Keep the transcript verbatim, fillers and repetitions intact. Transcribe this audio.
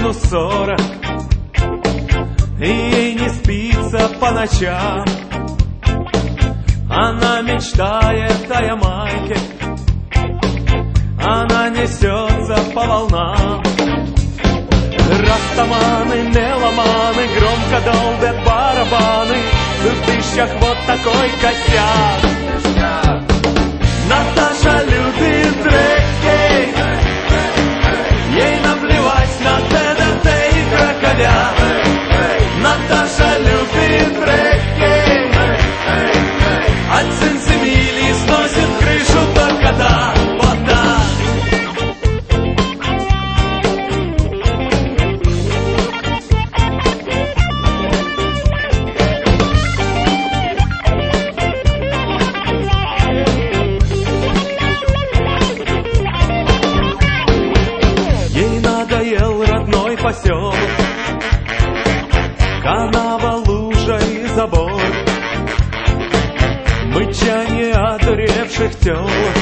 минус сорок, и ей не спится по ночам. Она мечтает о Ямайке, она несется по волнам. Растаманы, меломаны громко долбят барабаны, в тысячах вот такой косяк. Наташа любит регги, ей наплевать на ДДТ и крокодил. Наташа любит регги, от Сен-Семили сносит крышу только до вода. Ей надоел родной поселок, канава, лужа и забор, мычание одуревших телок,